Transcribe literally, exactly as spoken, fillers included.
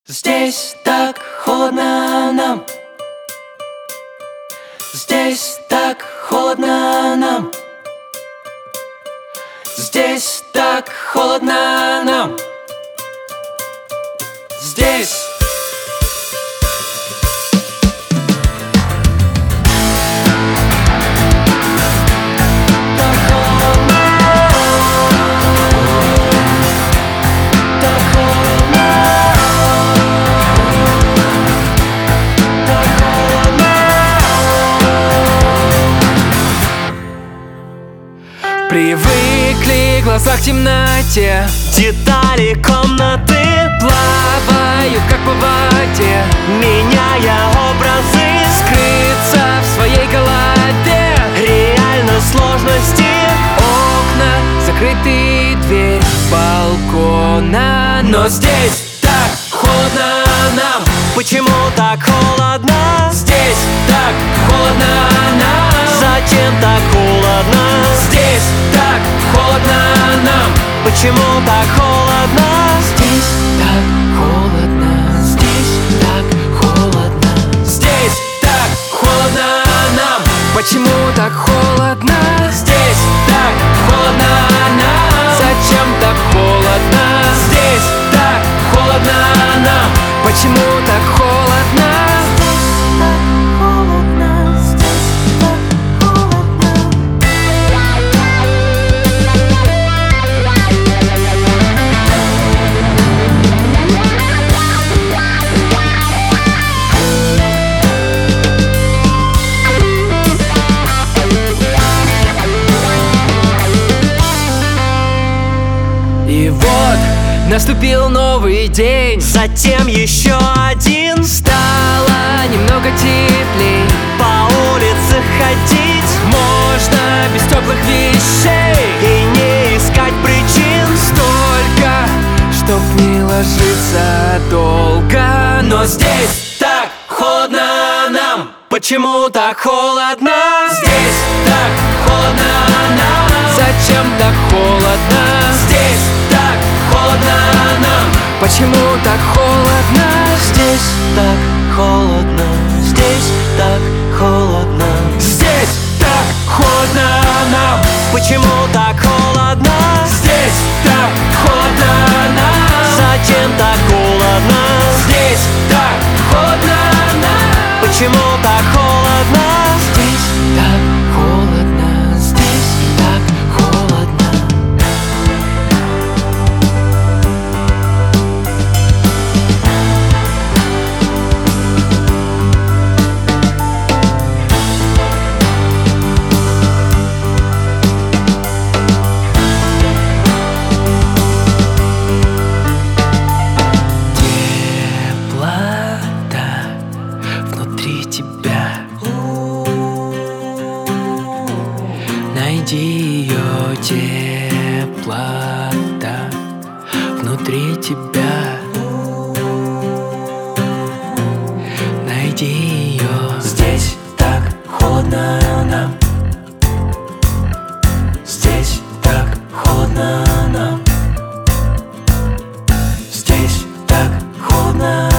Здесь так холодно нам. Здесь так холодно нам. Здесь так холодно нам. Здесь. Привыкли в глазах темноте, детали комнаты плаваю как по воде, меняя образы, скрыться в своей голове. реально сложности, Окна закрыты, дверь балкона. Но здесь так холодно нам. почему так холодно? Здесь так холодно нам. Зачем так холодно? Здесь так холодно нам. Почему так холодно? Здесь так холодно. Здесь так холодно. Здесь так холодно нам. Почему так холодно? Здесь так холодно нам. Зачем так холодно? Здесь так холодно нам. Почему так холодно? И вот наступил новый день, Затем еще один. стало немного теплей. По улице ходить Можно без теплых вещей, и не искать причин. столько, чтоб не ложиться долго. Но здесь так холодно нам. Почему так холодно? Здесь так холодно нам. Зачем так холодно? Здесь так холодно нам. Почему так холодно? Здесь так холодно, здесь так холодно. Здесь так холодно нам. Почему так холодно? Здесь так холодно нам. Зачем так холодно? Здесь так холодно нам. Почему так холодно? Здесь так холодно. Здесь так холодно. Теплота внутри тебя. Найди ее, теплота внутри тебя. Найди ее. Здесь так холодно нам. Здесь так холодно нам. Здесь так холодно